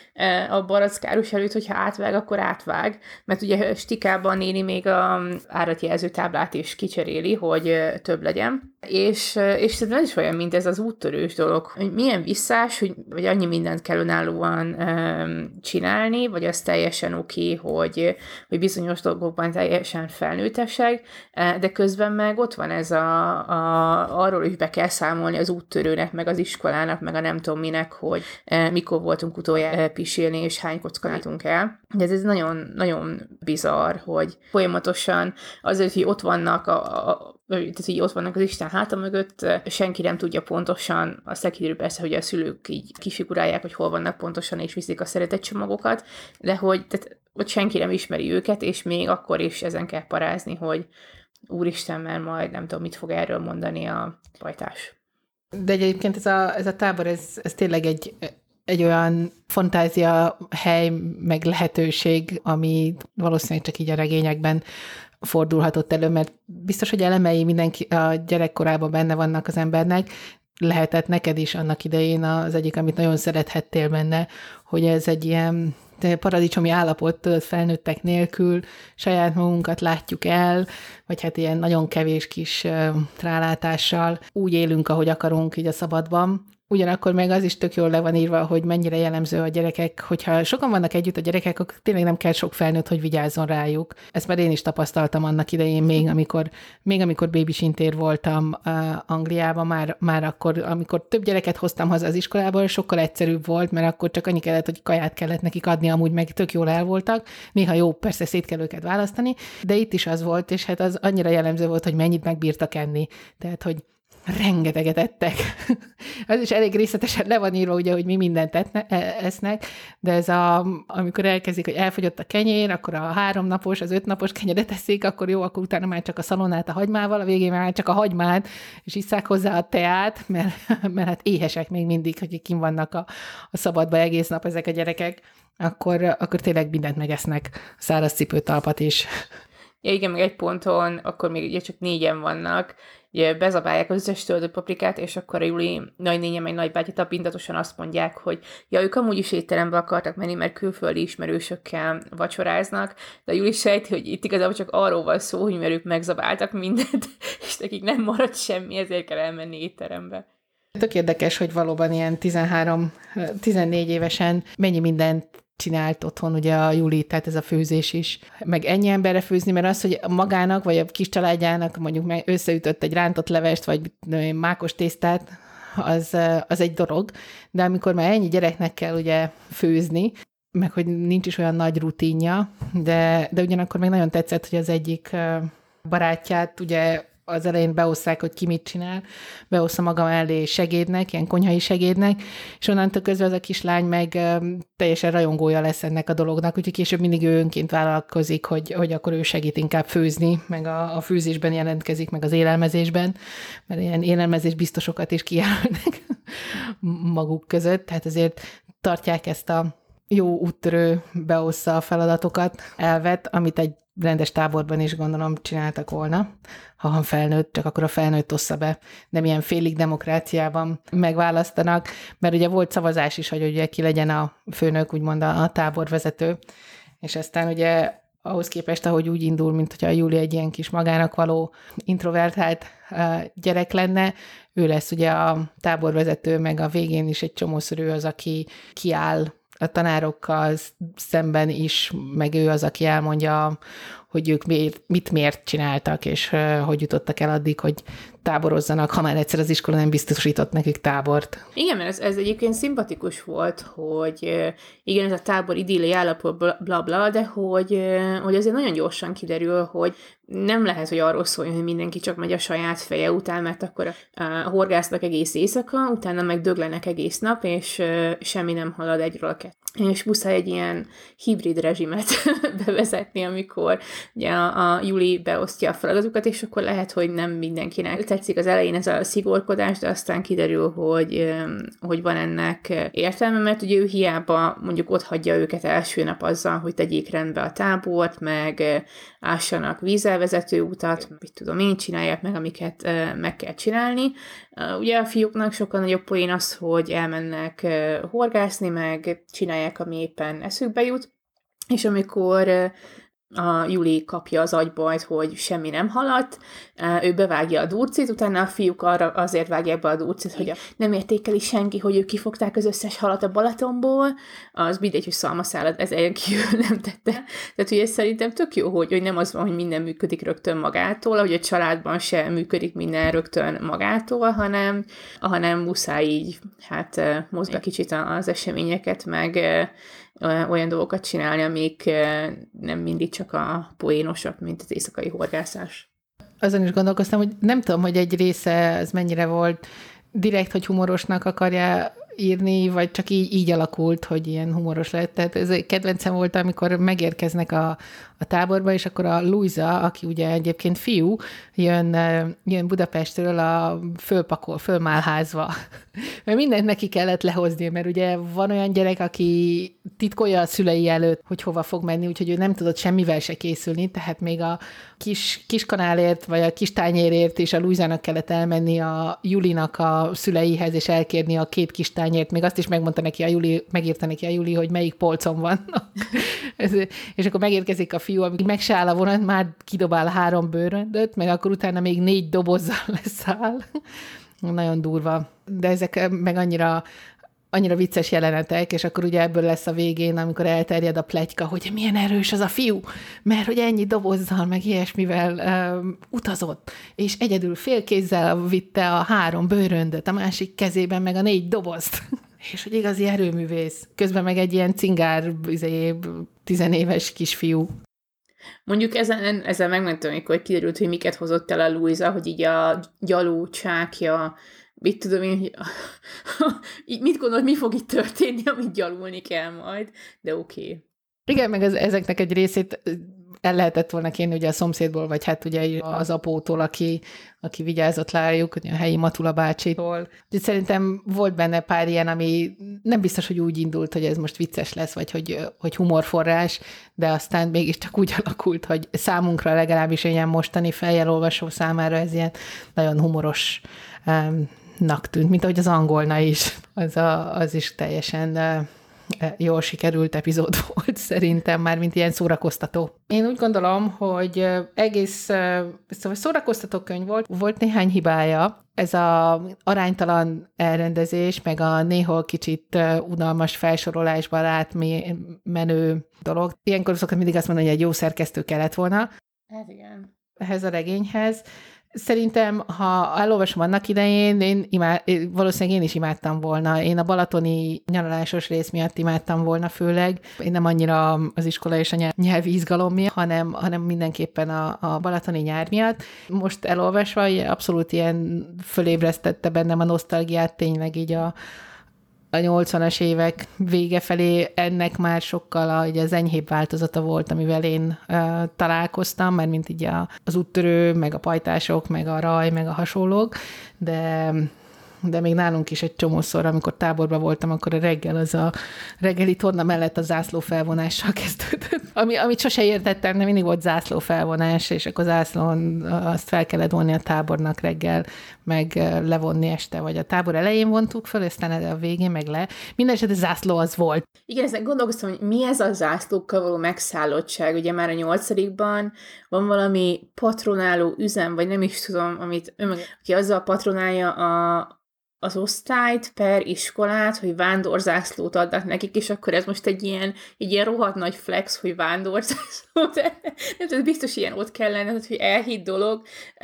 a barackárus előtt, hogyha átvág, akkor átvág, mert ugye stikában néni még a áratjelző táblát is kicseréli, hogy több legyen. És szerintem ez is olyan, mint ez az úttörős dolog, hogy milyen visszás, hogy annyi mindent kell önállóan csinálni, vagy az teljesen oké, hogy bizonyos dolgokban teljesen felnőttesek, de közben meg ott van ez arról is be kell számolni az úttörőnek, meg az iskolának, meg a nem tudom minek, hogy mikor voltunk utoljára pisilni, és hány kockátunk el. De ez nagyon, nagyon bizarr, hogy folyamatosan azért, hogy ott vannak tehát, hogy ott vannak az Isten háta mögött, senki nem tudja pontosan, aztán kiderül persze, hogy a szülők így kifigurálják, hogy hol vannak pontosan, és viszik a szeretetcsomagokat, de hogy senki nem ismeri őket, és még akkor is ezen kell parázni, hogy úristen, mert majd nem tudom, mit fog erről mondani a pajtás. De egyébként ez a tábor, ez tényleg egy olyan fantázia hely, meg lehetőség, ami valószínűleg csak így a regényekben fordulhatott elő, mert biztos, hogy elemei mindenki a gyerekkorában benne vannak az embernek, lehetett neked is annak idején az egyik, amit nagyon szerethettél benne, hogy ez egy ilyen paradicsomi állapot felnőttek nélkül, saját magunkat látjuk el, vagy hát ilyen nagyon kevés kis rálátással úgy élünk, ahogy akarunk így a szabadban. Ugyanakkor meg az is tök jól le van írva, hogy mennyire jellemző a gyerekek, hogyha sokan vannak együtt a gyerekek, akkor tényleg nem kell sok felnőtt, hogy vigyázzon rájuk. Ezt már én is tapasztaltam annak idején, még amikor babysintér voltam Angliában, már akkor, amikor több gyereket hoztam haza az iskolából, sokkal egyszerűbb volt, mert akkor csak annyi kellett, hogy kaját kellett nekik adni, amúgy meg tök jól el voltak. Néha jó, persze szét kell őket választani, de itt is az volt, és hát az annyira jellemző volt, hogy mennyit megbírtak enni. Tehát, hogy rengeteget ettek. Az is elég részletesen le van írva, ugye, hogy mi mindent esznek, de ez amikor elkezdik, hogy elfogyott a kenyér, akkor a 3 napos, az 5 napos kenyeret eszik, akkor jó, akkor utána már csak a szalonnát a hagymával, a végén már csak a hagymát, és isszák hozzá a teát, mert hát éhesek még mindig, hogy kim vannak a szabadba egész nap ezek a gyerekek, akkor tényleg mindent megesznek, a száraz cipőtalpat is. Ja, igen, meg egy ponton, akkor még ugye csak 4-en vannak, ugye bezabálják az összes töltött paprikát, és akkor a Juli nagynénye meg nagybátyja tapintatosan azt mondják, hogy ja, ők amúgy is étterembe akartak menni, mert külföldi ismerősökkel vacsoráznak, de a Juli sejti, hogy itt igazából csak arról van szó, hogy mert ők megzabáltak mindent, és nekik nem maradt semmi, ezért kell elmenni étterembe. Tök érdekes, hogy valóban ilyen 13-14 évesen mennyi mindent csinált otthon ugye a Juli, tehát ez a főzés is. Meg ennyi emberre főzni, mert az, hogy magának, vagy a kis családjának mondjuk összeütött egy rántott levest, vagy mákos tésztát, az egy dolog, de amikor már ennyi gyereknek kell ugye főzni, meg hogy nincs is olyan nagy rutinja, de ugyanakkor még nagyon tetszett, hogy az egyik barátját ugye az elején beosszák, hogy ki mit csinál, beoszta magam elé segédnek, ilyen konyhai segédnek, és onnantól közben az a kislány meg teljesen rajongója lesz ennek a dolognak, úgyhogy később mindig ő önként vállalkozik, hogy akkor ő segít inkább főzni, meg a főzésben jelentkezik, meg az élelmezésben, mert ilyen élelmezés biztosokat is kijelölnek maguk között, tehát ezért tartják ezt a jó úttörő beossza a feladatokat, elvet, amit egy rendes táborban is gondolom csináltak volna, ha felnőtt, csak akkor a felnőtt ossza be, nem ilyen félig demokráciában megválasztanak, mert ugye volt szavazás is, hogy ugye ki legyen a főnök, úgymond a táborvezető, és aztán ugye ahhoz képest, ahogy úgy indul, mint hogyha a Júli egy ilyen kis magának való introvertált gyerek lenne, ő lesz ugye a táborvezető, meg a végén is egy csomószor ő az, aki kiáll a tanárokkal szemben is, meg ő az, aki elmondja, hogy ők miért csináltak, és hogy jutottak el addig, hogy táborozzanak, ha már egyszer az iskola nem biztosított nekik tábort. Igen, mert ez egyébként szimpatikus volt, hogy igen, ez a tábor idilli állapot, bla bla, de hogy azért nagyon gyorsan kiderül, hogy nem lehet, hogy arról szóljon, hogy mindenki csak megy a saját feje után, mert akkor horgásznak egész éjszaka, utána meg döglenek egész nap, és semmi nem halad egyről és muszáj egy ilyen hibrid rezsimet bevezetni, amikor ugye a Juli beosztja a feladatokat, és akkor lehet, hogy nem mindenkinek tetszik az elején ez a szigorkodás, de aztán kiderül, hogy van ennek értelme, mert ugye ő hiába mondjuk ott hagyja őket első nap azzal, hogy tegyék rendbe a tábort, meg ássanak vízelvezető utat, mit tudom én, csinálják meg, amiket meg kell csinálni. Ugye a fiúknak sokkal nagyobb poén az, hogy elmennek horgászni, meg csinálják, ami éppen eszükbe jut, és amikor a Juli kapja az agybajt, hogy semmi nem haladt, ő bevágja a durcit, utána a fiúk azért vágják be a durcit, hogy nem értékeli senki, hogy ők kifogták az összes halat a Balatonból, az mindegy, hogy szalmaszálat ez kívül nem tette. Tehát ugye szerintem tök jó, hogy nem az van, hogy minden működik rögtön magától, ahogy a családban sem működik minden rögtön magától, hanem muszáj így mozgatni kicsit az eseményeket, meg olyan dolgokat csinálni, amik nem mindig csak a poénosak, mint az éjszakai horgászás. Azon is gondolkoztam, hogy nem tudom, hogy egy része ez mennyire volt direkt, hogy humorosnak akarja írni, vagy csak így alakult, hogy ilyen humoros lett. Tehát ez egy kedvencem volt, amikor megérkeznek a táborba, és akkor a Luisa, aki ugye egyébként fiú, jön Budapestről a fölmálházva. Mert mindent neki kellett lehozni, mert ugye van olyan gyerek, aki titkolja a szülei előtt, hogy hova fog menni, úgyhogy ő nem tudott semmivel se készülni, tehát még a kis kanálért, vagy a kis tányérért és a Luisának kellett elmenni a Julinak a szüleihez, és elkérni a 2 kis tányért. Még azt is megmondta neki megírta neki a Juli, hogy melyik polcon vannak. És akkor megérkezik a fiú, amíg meg se áll a vonat, már kidobál 3 bőröndöt, meg akkor utána még 4 dobozzal leszáll. Nagyon durva. De ezek meg annyira vicces jelenetek, és akkor ugye ebből lesz a végén, amikor elterjed a pletyka, hogy milyen erős az a fiú, mert hogy ennyi dobozzal, meg ilyesmivel utazott, és egyedül félkézzel vitte a 3 bőröndöt, a másik kezében meg a 4 dobozt. És hogy igazi erőművész. Közben meg egy ilyen cingár, 10 éves kisfiú. Mondjuk ezen megmentem, amikor kiderült, hogy miket hozott el a Luisa, hogy így a gyalú csákja, mit tudom én, mit gondolod, mi fog itt történni, amit gyalulni kell majd, de oké. Igen, meg ezeknek egy részét el lehetett volna kérni ugye a szomszédból, vagy hát ugye az apótól, aki vigyázott rájuk, a helyi Matula bácsitól. Úgyhogy szerintem volt benne pár ilyen, ami nem biztos, hogy úgy indult, hogy ez most vicces lesz, vagy hogy humorforrás, de aztán mégiscsak úgy alakult, hogy számunkra legalábbis ilyen mostani fejjel olvasó számára ez ilyen nagyon humorosnak tűnt, mint ahogy az angolna is. Az is teljesen jól sikerült epizód volt szerintem, már mint ilyen szórakoztató. Én úgy gondolom, hogy egész szóval szórakoztató könyv volt néhány hibája. Ez a aránytalan elrendezés, meg a néhol kicsit unalmas felsorolásban átmenő dolog. Ilyenkor szoktam mindig azt mondani, hogy egy jó szerkesztő kellett volna. Hát igen. Ehhez a regényhez. Szerintem, ha elolvasom annak idején, valószínűleg én is imádtam volna. Én a balatoni nyaralásos rész miatt imádtam volna főleg. Én nem annyira az iskola és a nyelvi izgalom miatt, hanem mindenképpen a balatoni nyár miatt. Most elolvasva abszolút ilyen fölébresztette bennem a nosztalgiát, tényleg így a 80-as évek vége felé ennek már sokkal az enyhébb változata volt, amivel én találkoztam, mert mint így az úttörő, meg a pajtások, meg a raj, meg a hasonlók, de még nálunk is egy csomószor, amikor táborban voltam, akkor a reggel az a reggeli torna mellett a zászló felvonással kezdődött. Amit sose értettem, de mindig volt zászló felvonás, és akkor zászlón azt fel kellett vonni a tábornak reggel, meg levonni este, vagy a tábor elején vontuk föl, aztán a végén meg le. Mindenesetre zászló az volt. Igen, ezen gondolkoztam, hogy mi ez a zászlókkal való megszállottság. Ugye már a 8-ban van valami patronáló üzem, vagy nem is tudom, amit aki azzal patronálja az osztályt per iskolát, hogy vándorzászlót adnak nekik, és akkor ez most egy ilyen rohadt nagy flex, hogy vándorzászlót. Nem tudom, biztos ilyen ott kell lenne, hogy elhitt dolog,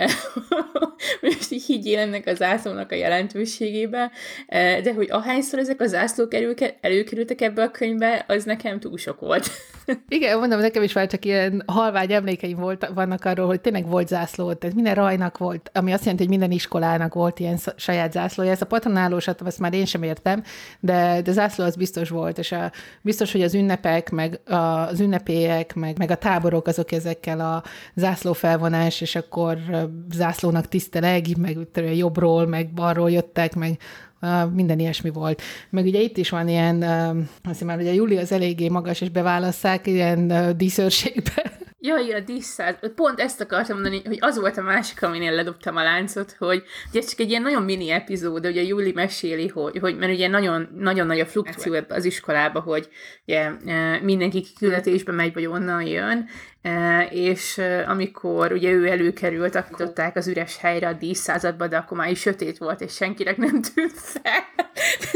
most így higgyél ennek a zászlónak a jelentőségébe, de hogy ahányszor ezek a zászlók előkerültek ebbe a könyvbe, az nekem túl sok volt. Igen, mondom, nekem is már csak ilyen halvány emlékeim vannak arról, hogy tényleg volt zászló, tehát minden rajnak volt, ami azt jelenti, hogy minden iskolának volt ilyen saját zászlója. Ez a patronálósat, azt már én sem értem, de zászló az biztos volt, és biztos, hogy az ünnepek, meg az ünnepélyek, meg a táborok azok ezekkel a zászlófelvonás, és akkor zászlónak tiszteleg, meg jobbról, meg balról jöttek, meg minden ilyesmi volt. Meg ugye itt is van ilyen, azt hiszem már, hogy a Júli az eléggé magas, és beválasszák ilyen díszőrségbe. Jaj, a díszszáz. Pont ezt akartam mondani, hogy az volt a másik, aminél ledobtam a láncot, hogy ugye csak egy ilyen nagyon mini epizód, de ugye Júli meséli, hogy mert ugye nagyon, nagyon nagy a fluktuáció ebbe az iskolába, hogy ugye mindenki kiküldetésbe megy, vagy onnan jön, és amikor ugye ő előkerült, akkor tudták az üres helyre a díszszázadba, de akkor már is sötét volt, és senkinek nem tűnt fel.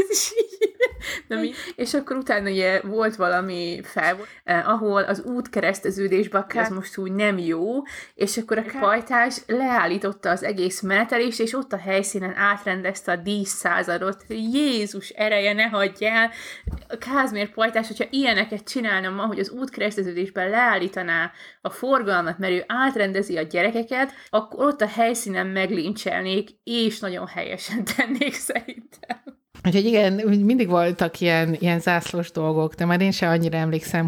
És akkor utána ugye volt valami ahol az útkereszteződésben az most úgy nem jó, és akkor a pajtás leállította az egész menetelést, és ott a helyszínen átrendezte a díszszázadot. Jézus ereje, ne hagyj el! A Kázmér pajtás, hogyha ilyeneket csinálna ma, hogy az útkereszteződésben leállítaná a forgalmat, mert ő átrendezi a gyerekeket, akkor ott a helyszínen meglincselnék, és nagyon helyesen tennék szerintem. Úgyhogy igen, mindig voltak ilyen zászlós dolgok, de már én sem annyira emlékszem,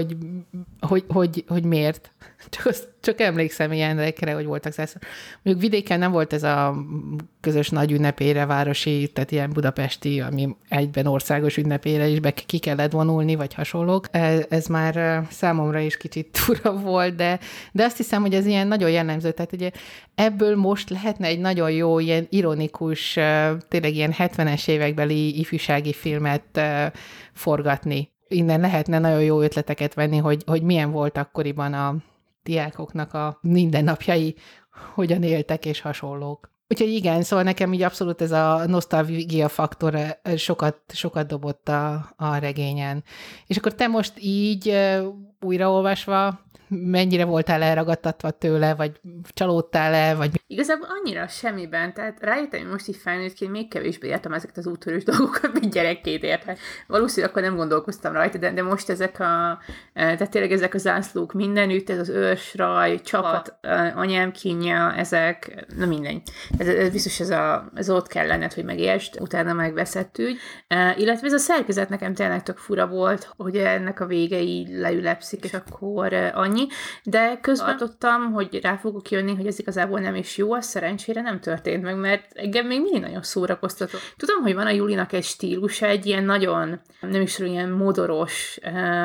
hogy miért. Csak emlékszem ilyenekre, hogy voltak zászlós. Mondjuk vidéken nem volt ez a közös nagy ünnepére városi, tehát ilyen budapesti, ami egyben országos ünnepére is ki kellett vonulni, vagy hasonlók. Ez már számomra is kicsit fura volt, de azt hiszem, hogy ez ilyen nagyon jellemző. Tehát ugye ebből most lehetne egy nagyon jó, ilyen ironikus, tényleg ilyen 70-es évekbeli ifjúsági filmet forgatni. Innen lehetne nagyon jó ötleteket venni, hogy milyen volt akkoriban a diákoknak a mindennapjai, hogyan éltek és hasonlók. Úgyhogy igen, szóval nekem így abszolút ez a nosztalgia faktor sokat dobott a regényen. És akkor te most így újraolvasva mennyire voltál elragadtatva tőle, vagy csalódtál-e, vagy... Igazából annyira semmiben, tehát rájöttem, hogy most így felnőttként még kevésbé értem ezeket az úttörős dolgokat, mint gyerekként értem. Valószínűleg akkor nem gondolkoztam rajta, de most tehát tényleg ezek a zászlók mindenütt, ez az ősraj, csapat, anyám kínja, ezek, na mindegy. Ez biztos ez ott kell lenned, hogy megértsd, utána megveszett ügy. Illetve ez a szerkezet nekem tényleg tök fura volt, hogy ennek a vége így leülepszik, és akkor annyi. De közben tudtam, hogy rá fogok jönni, hogy ez igazából nem is jó, az szerencsére nem történt meg, mert engem még mindig nagyon szórakoztató. Tudom, hogy van a Julinak egy stílusa, egy ilyen nagyon, nem is tudom, ilyen modoros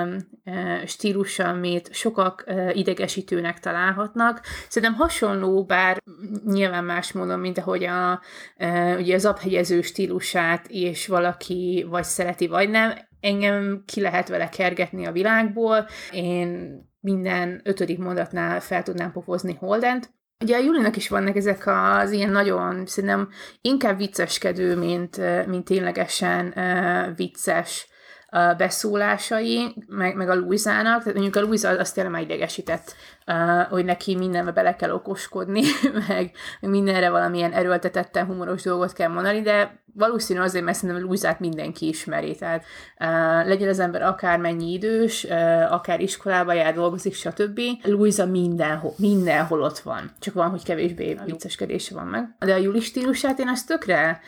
stílusa, amit sokak idegesítőnek találhatnak. Szerintem hasonló, bár nyilván más módon, mint ahogy ugye az abhegyező stílusát és valaki vagy szereti, vagy nem. Engem ki lehet vele kergetni a világból. Én minden 5. mondatnál fel tudnám pofozni Holdent. Ugye a Julinak is vannak ezek az ilyen nagyon, szerintem inkább vicceskedő, mint ténylegesen vicces beszólásai, meg a Louisának. Tehát mondjuk a Louisa azt tényleg már idegesített, hogy neki mindenbe bele kell okoskodni, meg mindenre valamilyen erőltetetten humoros dolgot kell mondani, de valószínű azért, mert szerintem Louisát mindenki ismeri. Tehát legyen az ember akármennyi idős, akár iskolába jár, dolgozik, stb. Louisa mindenhol ott van. Csak van, hogy kevésbé vicceskedése van meg. De a Juli stílusát én azt tökre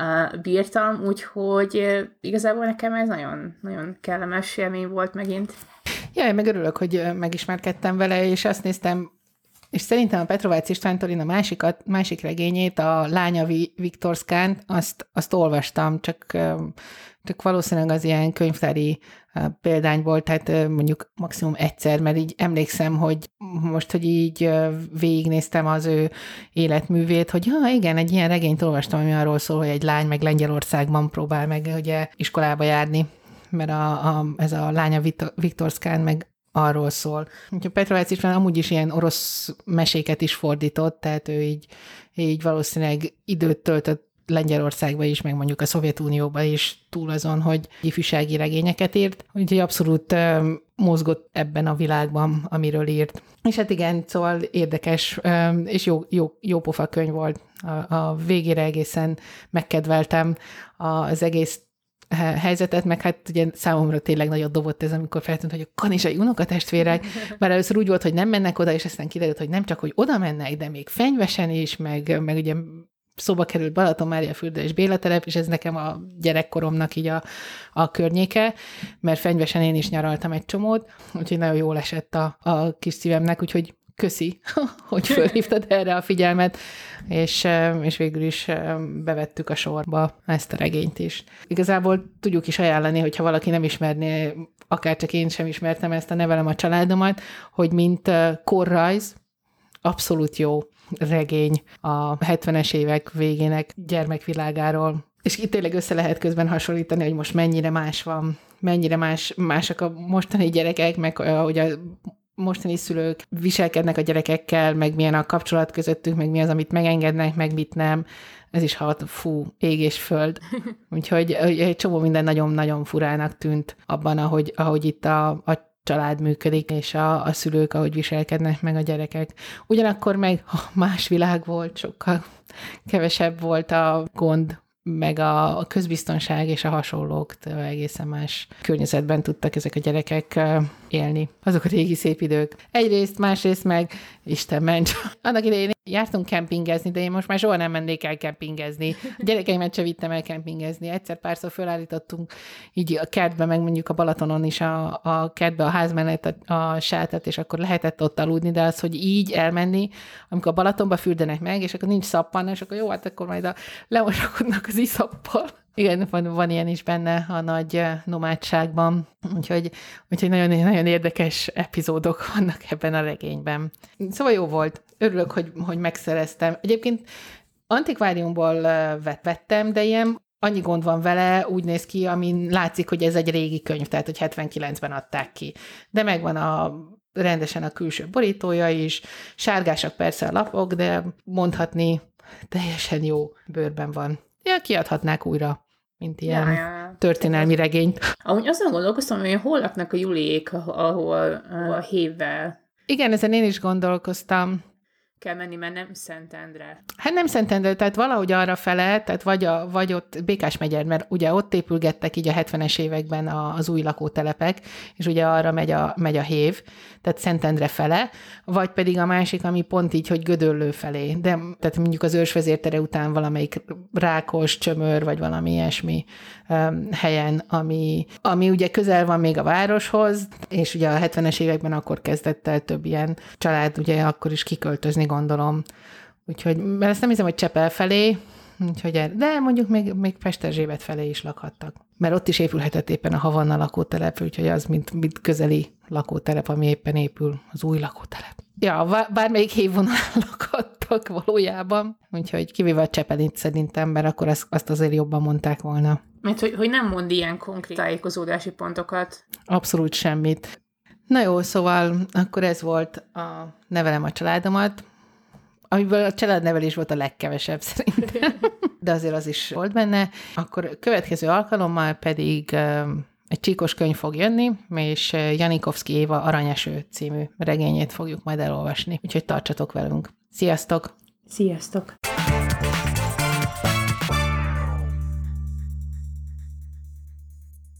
bírtam, úgyhogy igazából nekem ez nagyon, nagyon kellemes élmény volt megint. Ja, én meg örülök, hogy megismerkedtem vele, és azt néztem, és szerintem a Petrovác Istvántól én a másik regényét, a Lánya Viktorszkánt, azt olvastam, csak valószínűleg az ilyen könyvtári példány volt, tehát mondjuk maximum egyszer, mert így emlékszem, hogy most, hogy így végignéztem az ő életművét, hogy igen, egy ilyen regényt olvastam, ami arról szól, hogy egy lány meg Lengyelországban próbál meg ugye iskolába járni, mert ez a Lánya Viktorszkán meg arról szól. Úgyhogy Petrovác István amúgy is ilyen orosz meséket is fordított, tehát ő így valószínűleg időt töltött Lengyelországba is, meg mondjuk a Szovjetunióba is túl azon, hogy ifjúsági regényeket írt. Úgyhogy abszolút mozgott ebben a világban, amiről írt. És hát igen, szóval érdekes és jó pofa könyv volt. A végére egészen megkedveltem az egész helyzetet, meg hát ugye számomra tényleg nagyot dobott ez, amikor feltűnt, hogy a kanizsai unokatestvérek, már először úgy volt, hogy nem mennek oda, és aztán kiderült, hogy nem csak, hogy oda mennek, de még Fenyvesen is, meg ugye szóba került Balatonmáriafürdő és Béla telep, és ez nekem a gyerekkoromnak így a környéke, mert Fenyvesen én is nyaraltam egy csomót, úgyhogy nagyon jól esett a kis szívemnek, úgyhogy köszi, hogy fölhívtad erre a figyelmet, és végül is bevettük a sorba ezt a regényt is. Igazából tudjuk is ajánlani, hogyha valaki nem ismerné, akár csak én sem ismertem ezt a Nevelem a családomat, hogy mint korrajz, abszolút jó regény a 70-es évek végének gyermekvilágáról. És itt tényleg össze lehet közben hasonlítani, hogy most mennyire más van, mennyire másak a mostani gyerekek, meg hogy a mostani szülők viselkednek a gyerekekkel, meg milyen a kapcsolat közöttük, meg mi az, amit megengednek, meg mit nem. Ez is ég és föld. Úgyhogy egy csomó minden nagyon-nagyon furának tűnt abban, ahogy itt a család működik, és a szülők, ahogy viselkednek meg a gyerekek. Ugyanakkor meg más világ volt, sokkal kevesebb volt a gond, meg a közbiztonság és a hasonlók, egészen más környezetben tudtak ezek a gyerekek élni. Azok a régi szép idők. Egyrészt, másrészt meg Isten ments. Annak idején jártunk kempingezni, de én most már soha nem mennék el kempingezni. A gyerekeimet se vittem el kempingezni. Egyszer-párszor fölállítottunk így a kertbe, meg mondjuk a Balatonon is a kertbe, a ház mellett a sátat, és akkor lehetett ott aludni, de az, hogy így elmenni, amikor a Balatonba fürdenek meg, és akkor nincs szappan, és akkor jó, hát akkor majd lemosakodnak az iszappal. Igen, van ilyen is benne a nagy nomádságban, úgyhogy nagyon, nagyon érdekes epizódok vannak ebben a regényben. Szóval jó volt. Örülök, hogy megszereztem. Egyébként antikváriumból vettem, de ilyen annyi gond van vele, úgy néz ki, amin látszik, hogy ez egy régi könyv, tehát hogy 79-ben adták ki. De megvan rendesen a külső borítója is, sárgásak persze a lapok, de mondhatni teljesen jó bőrben van. Ja, kiadhatnák újra, mint ilyen történelmi regényt. Amúgy azon gondolkoztam, hogy hol laknak a Juliék, ahol a hévvel. Igen, ezen én is gondolkoztam. kell menni, mert nem Szentendre. Hát nem Szentendre, tehát valahogy arra fele, tehát vagy ott Békásmegyer, mert ugye ott épülgettek így a 70-es években az új lakótelepek, és ugye arra megy a hév, tehát Szentendre fele, vagy pedig a másik, ami pont így, hogy Gödöllő felé, de tehát mondjuk az Őrsvezértere után valamelyik Rákos, Csömör, vagy valami ilyesmi helyen, ami ugye közel van még a városhoz, és ugye a 70-es években akkor kezdett el több ilyen család, ugye akkor is kiköltözni, gondolom. Úgyhogy, mert ezt nem hiszem, hogy Csepel felé, úgyhogy, de mondjuk még Pesterzsébet felé is lakhattak. Mert ott is épülhetett éppen a Havanna lakótelep, úgyhogy az mint közeli lakótelep, ami éppen épül, az új lakótelep. Ja, bármelyik hévvonalon lakhattak valójában, úgyhogy kivéve a Csepelit szerintem, mert akkor azt azért jobban mondták volna. Mert hogy nem mond ilyen konkrét tájékozódási pontokat. Abszolút semmit. Na jó, szóval akkor ez volt a Nevelem a családomat, amiből a családnevelés volt a legkevesebb szerintem, de azért az is volt benne. Akkor következő alkalommal pedig egy csíkos könyv fog jönni, és Janikovszky Éva Aranyeső című regényét fogjuk majd elolvasni, úgyhogy tartsatok velünk. Sziasztok! Sziasztok!